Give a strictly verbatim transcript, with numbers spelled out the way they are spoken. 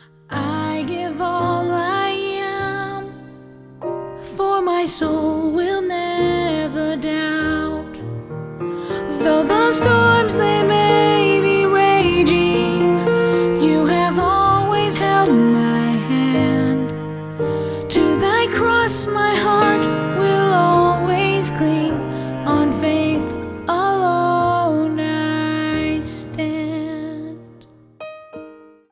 I give all I am, for my soul will never doubt. Though the storm